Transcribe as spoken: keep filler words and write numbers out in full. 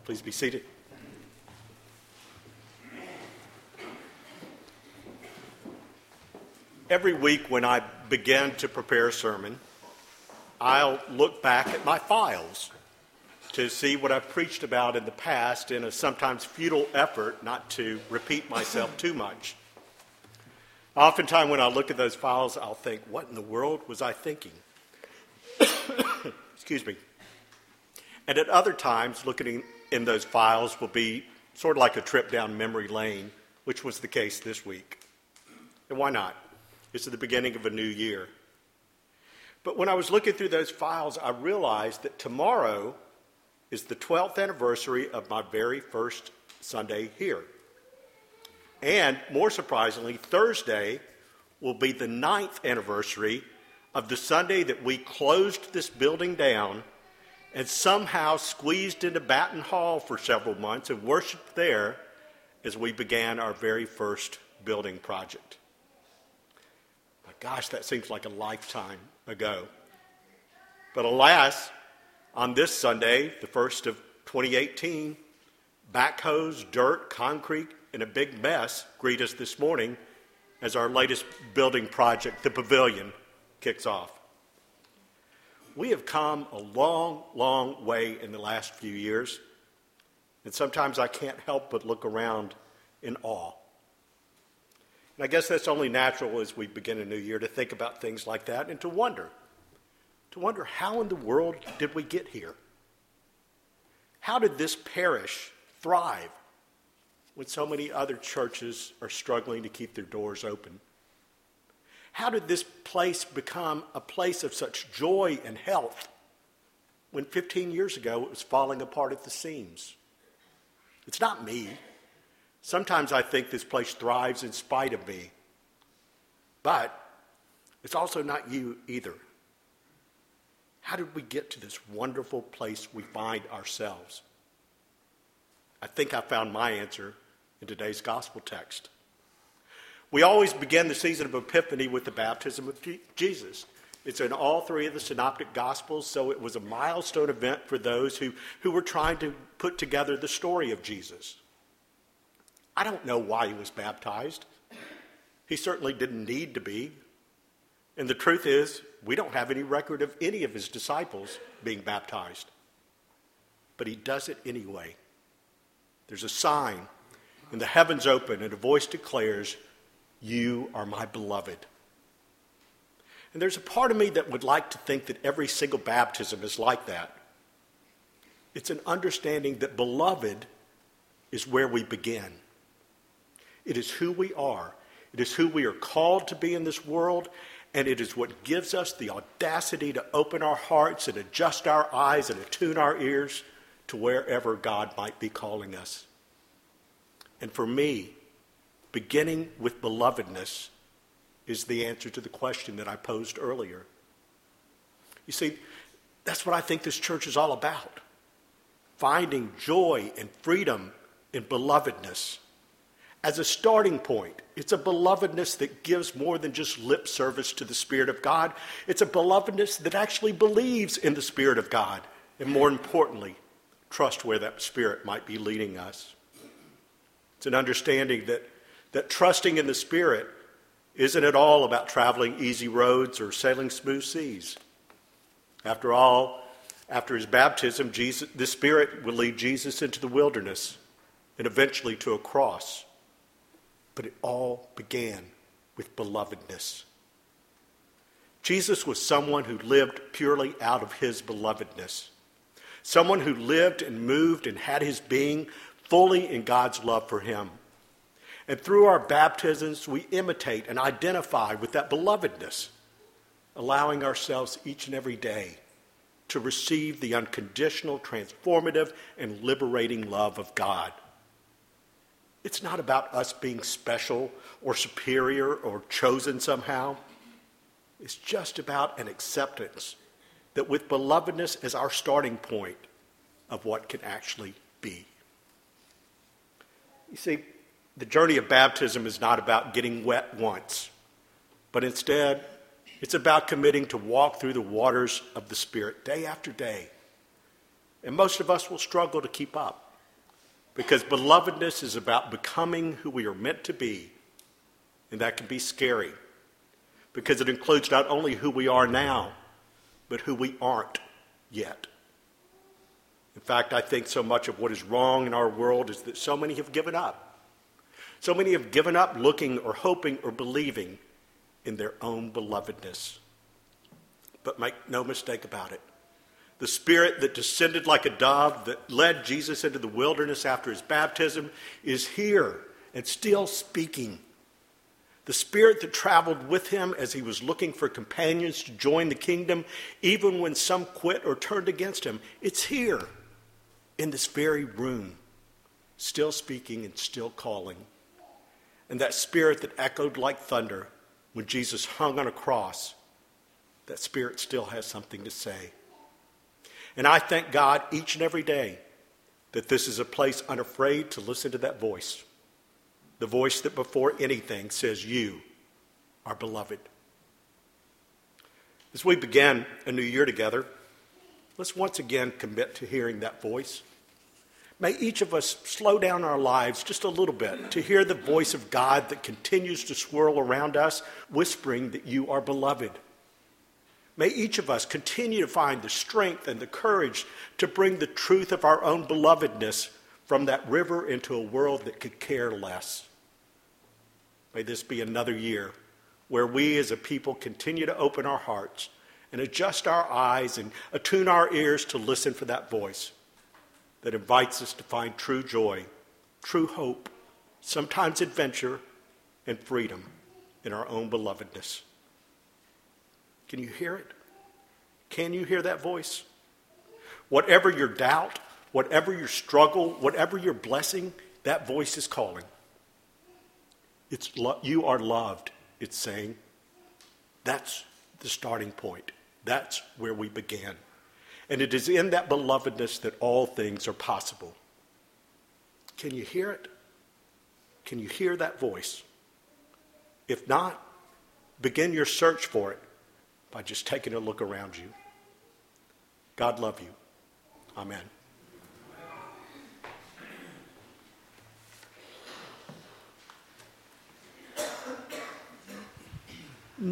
Please be seated. Every week when I begin to prepare a sermon, I'll look back at my files to see what I've preached about in the past in a sometimes futile effort not to repeat myself too much. Oftentimes when I look at those files, I'll think, what in the world was I thinking? Excuse me. And at other times, looking in those files will be sort of like a trip down memory lane, which was the case this week. And why not? It's the beginning of a new year. But when I was looking through those files, I realized that tomorrow is the twelfth anniversary of my very first Sunday here. And more surprisingly, Thursday will be the ninth anniversary of the Sunday that we closed this building down and somehow squeezed into Batten Hall for several months and worshiped there as we began our very first building project. My gosh, that seems like a lifetime ago. But alas, on this Sunday, the first of twenty eighteen, backhoes, dirt, concrete, and a big mess greet us this morning as our latest building project, the Pavilion, kicks off. We have come a long, long way in the last few years, and sometimes I can't help but look around in awe. And I guess that's only natural as we begin a new year to think about things like that and to wonder, to wonder how in the world did we get here? How did this parish thrive when so many other churches are struggling to keep their doors open? How did this place become a place of such joy and health when fifteen years ago it was falling apart at the seams? It's not me. Sometimes I think this place thrives in spite of me. But it's also not you either. How did we get to this wonderful place we find ourselves? I think I found my answer in today's gospel text. We always begin the season of Epiphany with the baptism of Jesus. It's in all three of the synoptic gospels, so it was a milestone event for those who, who were trying to put together the story of Jesus. I don't know why he was baptized. He certainly didn't need to be. And the truth is, we don't have any record of any of his disciples being baptized. But he does it anyway. There's a sign, and the heavens open, and a voice declares, "You are my beloved." And there's a part of me that would like to think that every single baptism is like that. It's an understanding that beloved is where we begin. It is who we are. It is who we are called to be in this world, and it is what gives us the audacity to open our hearts and adjust our eyes and attune our ears to wherever God might be calling us. And for me, beginning with belovedness is the answer to the question that I posed earlier. You see, that's what I think this church is all about. Finding joy and freedom in belovedness. As a starting point, it's a belovedness that gives more than just lip service to the Spirit of God. It's a belovedness that actually believes in the Spirit of God. And more importantly, trust where that Spirit might be leading us. It's an understanding that, that trusting in the Spirit isn't at all about traveling easy roads or sailing smooth seas. After all, after his baptism, Jesus, the Spirit will lead Jesus into the wilderness and eventually to a cross. But it all began with belovedness. Jesus was someone who lived purely out of his belovedness. Someone who lived and moved and had his being fully in God's love for him. And through our baptisms, we imitate and identify with that belovedness, allowing ourselves each and every day to receive the unconditional, transformative, and liberating love of God. It's not about us being special or superior or chosen somehow. It's just about an acceptance that with belovedness as our starting point of what can actually be. You see, the journey of baptism is not about getting wet once, but instead, it's about committing to walk through the waters of the Spirit day after day. And most of us will struggle to keep up. Because belovedness is about becoming who we are meant to be. And that can be scary. Because it includes not only who we are now, but who we aren't yet. In fact, I think so much of what is wrong in our world is that so many have given up. So many have given up looking or hoping or believing in their own belovedness. But make no mistake about it. The Spirit that descended like a dove that led Jesus into the wilderness after his baptism is here and still speaking. The Spirit that traveled with him as he was looking for companions to join the kingdom, even when some quit or turned against him, it's here in this very room, still speaking and still calling. And that Spirit that echoed like thunder when Jesus hung on a cross, that Spirit still has something to say. And I thank God each and every day that this is a place unafraid to listen to that voice. The voice that before anything says, you are beloved. As we begin a new year together, let's once again commit to hearing that voice. May each of us slow down our lives just a little bit to hear the voice of God that continues to swirl around us, whispering that you are beloved. May each of us continue to find the strength and the courage to bring the truth of our own belovedness from that river into a world that could care less. May this be another year where we as a people continue to open our hearts and adjust our eyes and attune our ears to listen for that voice that invites us to find true joy, true hope, sometimes adventure, and freedom in our own belovedness. Can you hear it? Can you hear that voice? Whatever your doubt, whatever your struggle, whatever your blessing, that voice is calling. It's lo- you are loved, it's saying. That's the starting point. That's where we began. And it is in that belovedness that all things are possible. Can you hear it? Can you hear that voice? If not, begin your search for it by just taking a look around you. God love you. Amen.